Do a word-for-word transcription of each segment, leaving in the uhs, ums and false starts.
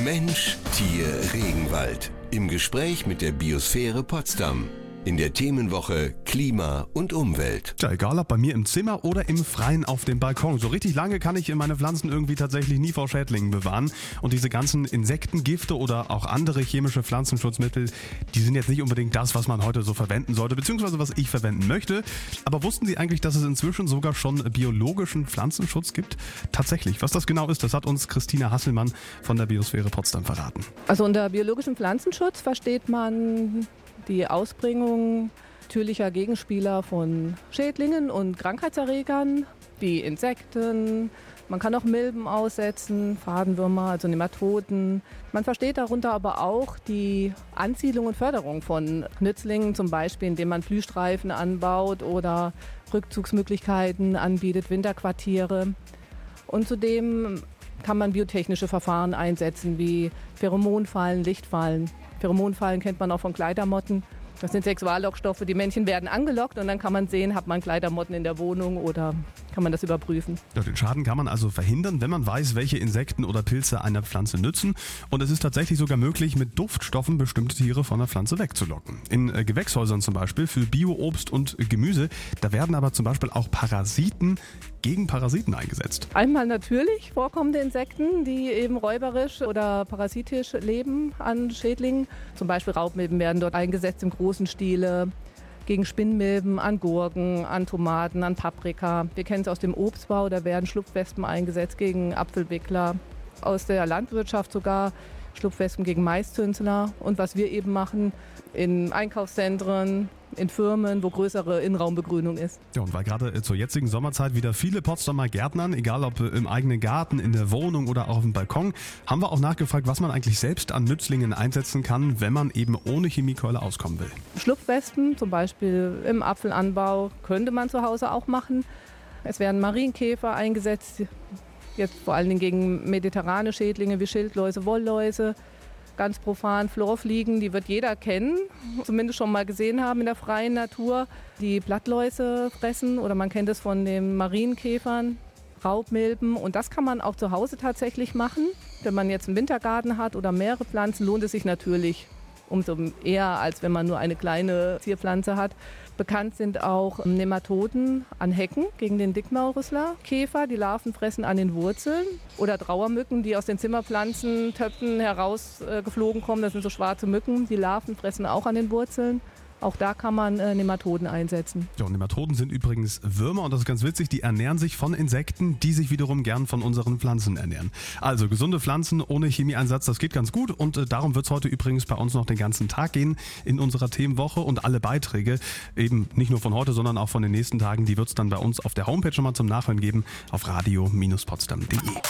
Mensch, Tier, Regenwald. Im Gespräch mit der Biosphäre Potsdam. In der Themenwoche Klima und Umwelt. Ja, egal ob bei mir im Zimmer oder im Freien auf dem Balkon. So richtig lange kann ich meine Pflanzen irgendwie tatsächlich nie vor Schädlingen bewahren. Und diese ganzen Insektengifte oder auch andere chemische Pflanzenschutzmittel, die sind jetzt nicht unbedingt das, was man heute so verwenden sollte, beziehungsweise was ich verwenden möchte. Aber wussten Sie eigentlich, dass es inzwischen sogar schon biologischen Pflanzenschutz gibt? Tatsächlich. Was das genau ist, das hat uns Christina Hasselmann von der Biosphäre Potsdam verraten. Also unter biologischem Pflanzenschutz versteht man die Ausbringung natürlicher Gegenspieler von Schädlingen und Krankheitserregern, wie Insekten. Man kann auch Milben aussetzen, Fadenwürmer, also Nematoden. Man versteht darunter aber auch die Ansiedlung und Förderung von Nützlingen, zum Beispiel indem man Blühstreifen anbaut oder Rückzugsmöglichkeiten anbietet, Winterquartiere. Und zudem kann man biotechnische Verfahren einsetzen, wie Pheromonfallen, Lichtfallen. Pheromonfallen kennt man auch von Kleidermotten. Das sind Sexuallockstoffe. Die Männchen werden angelockt und dann kann man sehen, hat man Kleidermotten in der Wohnung oder kann man das überprüfen. Ja, den Schaden kann man also verhindern, wenn man weiß, welche Insekten oder Pilze einer Pflanze nützen. Und es ist tatsächlich sogar möglich, mit Duftstoffen bestimmte Tiere von der Pflanze wegzulocken. In äh, Gewächshäusern zum Beispiel für Bio-Obst und Gemüse, da werden aber zum Beispiel auch Parasiten gegen Parasiten eingesetzt. Einmal natürlich vorkommende Insekten, die eben räuberisch oder parasitisch leben an Schädlingen. Zum Beispiel Raubmilben werden dort eingesetzt im großen Stile. Gegen Spinnmilben, an Gurken, an Tomaten, an Paprika. Wir kennen es aus dem Obstbau, da werden Schlupfwespen eingesetzt gegen Apfelwickler. Aus der Landwirtschaft sogar Schlupfwespen gegen Maiszünsler. Und was wir eben machen in Einkaufszentren, in Firmen, wo größere Innenraumbegrünung ist. Ja, und weil gerade zur jetzigen Sommerzeit wieder viele Potsdamer Gärtnern, egal ob im eigenen Garten, in der Wohnung oder auch auf dem Balkon, haben wir auch nachgefragt, was man eigentlich selbst an Nützlingen einsetzen kann, wenn man eben ohne Chemiekeule auskommen will. Schlupfwespen, zum Beispiel im Apfelanbau, könnte man zu Hause auch machen. Es werden Marienkäfer eingesetzt, jetzt vor allen Dingen gegen mediterrane Schädlinge wie Schildläuse, Wollläuse. Ganz profan Florfliegen, die wird jeder kennen, zumindest schon mal gesehen haben in der freien Natur, die Blattläuse fressen oder man kennt es von den Marienkäfern, Raubmilben und das kann man auch zu Hause tatsächlich machen. Wenn man jetzt einen Wintergarten hat oder mehrere Pflanzen, lohnt es sich natürlich umso eher, als wenn man nur eine kleine Zierpflanze hat. Bekannt sind auch Nematoden an Hecken gegen den Dickmaulrüsslerkäfer. Die Larven fressen an den Wurzeln. Oder Trauermücken, die aus den Zimmerpflanzentöpfen herausgeflogen kommen. Das sind so schwarze Mücken. Die Larven fressen auch an den Wurzeln. Auch da kann man äh, Nematoden einsetzen. Ja, und Nematoden sind übrigens Würmer und das ist ganz witzig, die ernähren sich von Insekten, die sich wiederum gern von unseren Pflanzen ernähren. Also gesunde Pflanzen ohne Chemieeinsatz, das geht ganz gut und äh, darum wird es heute übrigens bei uns noch den ganzen Tag gehen in unserer Themenwoche und alle Beiträge, eben nicht nur von heute, sondern auch von den nächsten Tagen, die wird es dann bei uns auf der Homepage schon mal zum Nachhören geben, auf radio Bindestrich potsdam punkt de.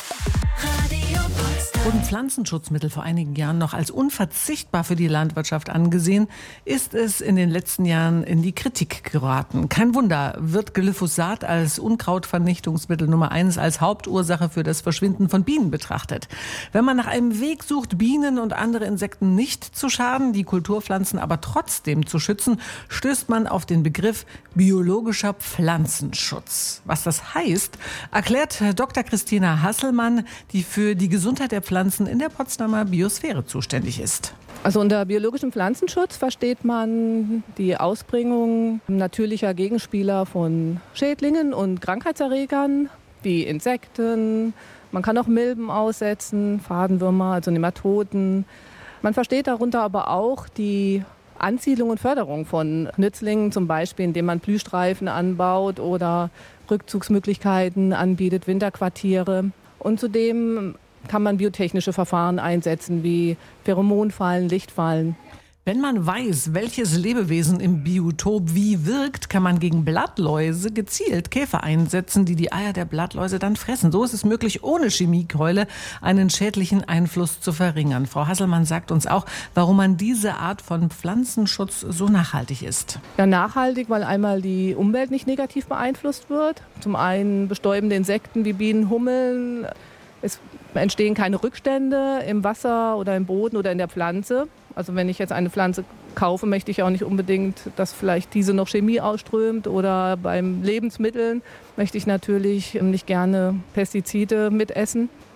Wurden Pflanzenschutzmittel vor einigen Jahren noch als unverzichtbar für die Landwirtschaft angesehen, ist es in den letzten Jahren in die Kritik geraten. Kein Wunder, wird Glyphosat als Unkrautvernichtungsmittel Nummer eins als Hauptursache für das Verschwinden von Bienen betrachtet. Wenn man nach einem Weg sucht, Bienen und andere Insekten nicht zu schaden, die Kulturpflanzen aber trotzdem zu schützen, stößt man auf den Begriff biologischer Pflanzenschutz. Was das heißt, erklärt Doktor Christina Hasselmann, die für die Gesundheit der Pflanzen in der Potsdamer Biosphäre zuständig ist. Also unter biologischem Pflanzenschutz versteht man die Ausbringung natürlicher Gegenspieler von Schädlingen und Krankheitserregern, wie Insekten. Man kann auch Milben aussetzen, Fadenwürmer, also Nematoden. Man versteht darunter aber auch die Ansiedlung und Förderung von Nützlingen, zum Beispiel indem man Blühstreifen anbaut oder Rückzugsmöglichkeiten anbietet, Winterquartiere. Und zudem kann man biotechnische Verfahren einsetzen, wie Pheromonfallen, Lichtfallen. Wenn man weiß, welches Lebewesen im Biotop wie wirkt, kann man gegen Blattläuse gezielt Käfer einsetzen, die die Eier der Blattläuse dann fressen. So ist es möglich, ohne Chemiekeule einen schädlichen Einfluss zu verringern. Frau Hasselmann sagt uns auch, warum man diese Art von Pflanzenschutz so nachhaltig ist. Ja, nachhaltig, weil einmal die Umwelt nicht negativ beeinflusst wird. Zum einen bestäubende Insekten wie Bienen, Hummeln. Es entstehen keine Rückstände im Wasser oder im Boden oder in der Pflanze. Also wenn ich jetzt eine Pflanze kaufe, möchte ich auch nicht unbedingt, dass vielleicht diese noch Chemie ausströmt. Oder beim Lebensmitteln möchte ich natürlich nicht gerne Pestizide mitessen.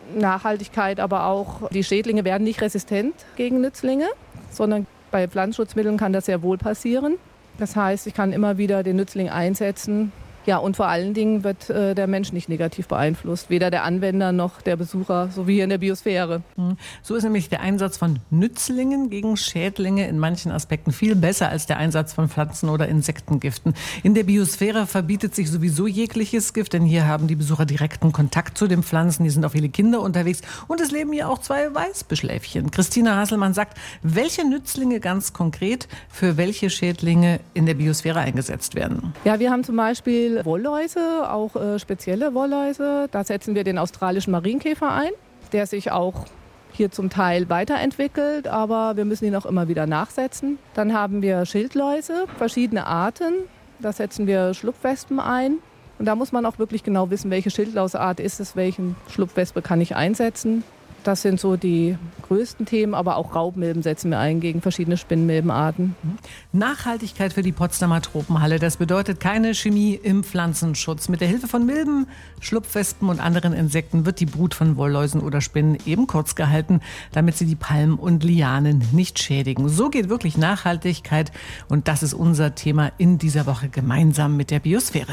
Nachhaltigkeit, aber auch die Schädlinge werden nicht resistent gegen Nützlinge, sondern bei Pflanzenschutzmitteln kann das sehr wohl passieren. Das heißt, ich kann immer wieder den Nützling einsetzen. Ja, und vor allen Dingen wird äh, der Mensch nicht negativ beeinflusst, weder der Anwender noch der Besucher, so wie hier in der Biosphäre. So ist nämlich der Einsatz von Nützlingen gegen Schädlinge in manchen Aspekten viel besser als der Einsatz von Pflanzen- oder Insektengiften. In der Biosphäre verbietet sich sowieso jegliches Gift, denn hier haben die Besucher direkten Kontakt zu den Pflanzen. Hier sind auch viele Kinder unterwegs und es leben hier auch zwei Weißbeschläfchen. Christina Hasselmann sagt, welche Nützlinge ganz konkret für welche Schädlinge in der Biosphäre eingesetzt werden. Ja, wir haben zum Beispiel Wollläuse, auch äh, spezielle Wollläuse. Da setzen wir den australischen Marienkäfer ein, der sich auch hier zum Teil weiterentwickelt, aber wir müssen ihn auch immer wieder nachsetzen. Dann haben wir Schildläuse, verschiedene Arten. Da setzen wir Schlupfwespen ein. Und da muss man auch wirklich genau wissen, welche Schildlauseart ist es, welchen Schlupfwespe kann ich einsetzen. Das sind so die größten Themen, aber auch Raubmilben setzen wir ein gegen verschiedene Spinnmilbenarten. Nachhaltigkeit für die Potsdamer Tropenhalle, das bedeutet keine Chemie im Pflanzenschutz. Mit der Hilfe von Milben, Schlupfwespen und anderen Insekten wird die Brut von Wollläusen oder Spinnen eben kurz gehalten, damit sie die Palmen und Lianen nicht schädigen. So geht wirklich Nachhaltigkeit und das ist unser Thema in dieser Woche gemeinsam mit der Biosphäre.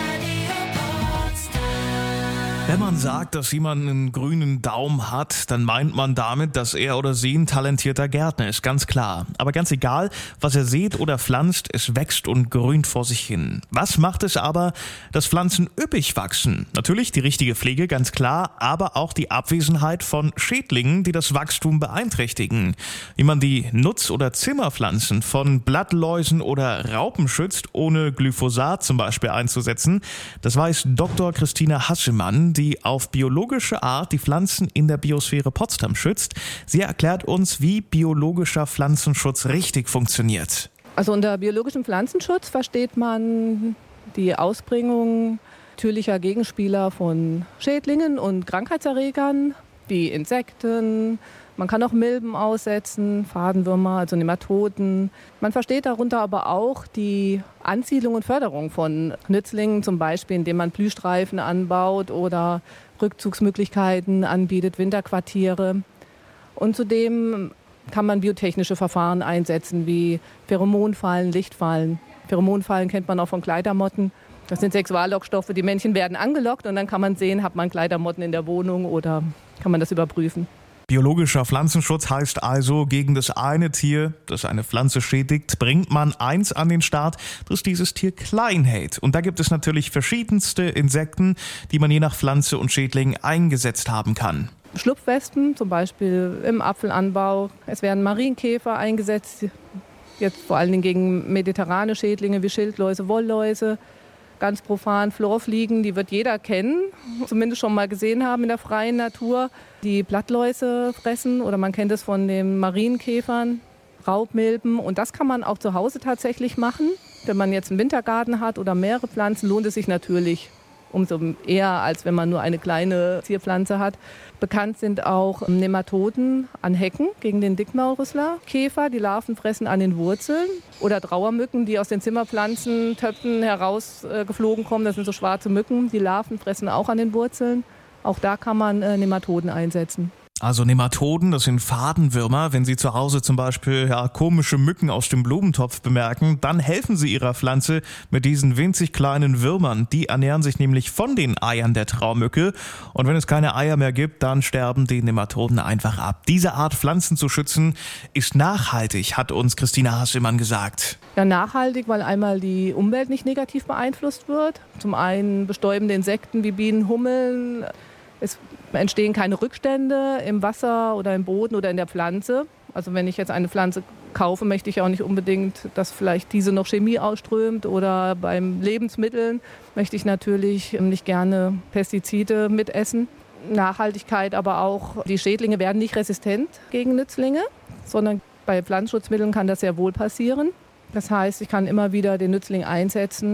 Wenn man sagt, dass jemand einen grünen Daumen hat, dann meint man damit, dass er oder sie ein talentierter Gärtner ist, ganz klar. Aber ganz egal, was er sät oder pflanzt, es wächst und grünt vor sich hin. Was macht es aber, dass Pflanzen üppig wachsen? Natürlich die richtige Pflege, ganz klar, aber auch die Abwesenheit von Schädlingen, die das Wachstum beeinträchtigen. Wie man die Nutz- oder Zimmerpflanzen von Blattläusen oder Raupen schützt, ohne Glyphosat zum Beispiel einzusetzen, das weiß Doktor Christina Hasselmann, die auf biologische Art die Pflanzen in der Biosphäre Potsdam schützt. Sie erklärt uns, wie biologischer Pflanzenschutz richtig funktioniert. Also unter biologischem Pflanzenschutz versteht man die Ausbringung natürlicher Gegenspieler von Schädlingen und Krankheitserregern wie Insekten. Man kann auch Milben aussetzen, Fadenwürmer, also Nematoden. Man versteht darunter aber auch die Ansiedlung und Förderung von Nützlingen, zum Beispiel indem man Blühstreifen anbaut oder Rückzugsmöglichkeiten anbietet, Winterquartiere. Und zudem kann man biotechnische Verfahren einsetzen, wie Pheromonfallen, Lichtfallen. Pheromonfallen kennt man auch von Kleidermotten. Das sind Sexuallockstoffe. Die Männchen werden angelockt und dann kann man sehen, hat man Kleidermotten in der Wohnung oder kann man das überprüfen. Biologischer Pflanzenschutz heißt also, gegen das eine Tier, das eine Pflanze schädigt, bringt man eins an den Start, das dieses Tier klein hält. Und da gibt es natürlich verschiedenste Insekten, die man je nach Pflanze und Schädling eingesetzt haben kann. Schlupfwespen, zum Beispiel im Apfelanbau. Es werden Marienkäfer eingesetzt, jetzt vor allen Dingen gegen mediterrane Schädlinge wie Schildläuse, Wollläuse. Ganz profan Florfliegen, die wird jeder kennen, zumindest schon mal gesehen haben in der freien Natur, die Blattläuse fressen oder man kennt es von den Marienkäfern, Raubmilben und das kann man auch zu Hause tatsächlich machen. Wenn man jetzt einen Wintergarten hat oder mehrere Pflanzen, lohnt es sich natürlich umso eher, als wenn man nur eine kleine Zierpflanze hat. Bekannt sind auch Nematoden an Hecken gegen den Dickmaulrüsslerkäfer. Die Larven fressen an den Wurzeln. Oder Trauermücken, die aus den Zimmerpflanzentöpfen herausgeflogen kommen. Das sind so schwarze Mücken. Die Larven fressen auch an den Wurzeln. Auch da kann man Nematoden einsetzen. Also Nematoden, das sind Fadenwürmer. Wenn Sie zu Hause zum Beispiel ja, komische Mücken aus dem Blumentopf bemerken, dann helfen Sie Ihrer Pflanze mit diesen winzig kleinen Würmern. Die ernähren sich nämlich von den Eiern der Traumücke. Und wenn es keine Eier mehr gibt, dann sterben die Nematoden einfach ab. Diese Art Pflanzen zu schützen, ist nachhaltig, hat uns Christina Hasselmann gesagt. Ja, nachhaltig, weil einmal die Umwelt nicht negativ beeinflusst wird. Zum einen bestäubende Insekten wie Bienen, Hummeln. Es entstehen keine Rückstände im Wasser oder im Boden oder in der Pflanze. Also wenn ich jetzt eine Pflanze kaufe, möchte ich auch nicht unbedingt, dass vielleicht diese noch Chemie ausströmt. Oder beim Lebensmitteln möchte ich natürlich nicht gerne Pestizide mitessen. Nachhaltigkeit, aber auch die Schädlinge werden nicht resistent gegen Nützlinge, sondern bei Pflanzenschutzmitteln kann das sehr wohl passieren. Das heißt, ich kann immer wieder den Nützling einsetzen.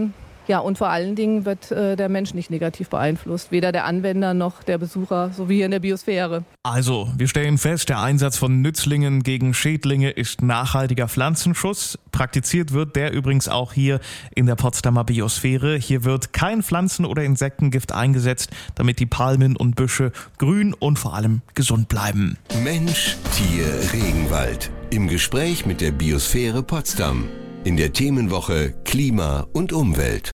Ja, und vor allen Dingen wird äh, der Mensch nicht negativ beeinflusst, weder der Anwender noch der Besucher, so wie hier in der Biosphäre. Also, wir stellen fest, der Einsatz von Nützlingen gegen Schädlinge ist nachhaltiger Pflanzenschutz. Praktiziert wird der übrigens auch hier in der Potsdamer Biosphäre. Hier wird kein Pflanzen- oder Insektengift eingesetzt, damit die Palmen und Büsche grün und vor allem gesund bleiben. Mensch, Tier, Regenwald. Im Gespräch mit der Biosphäre Potsdam. In der Themenwoche Klima und Umwelt.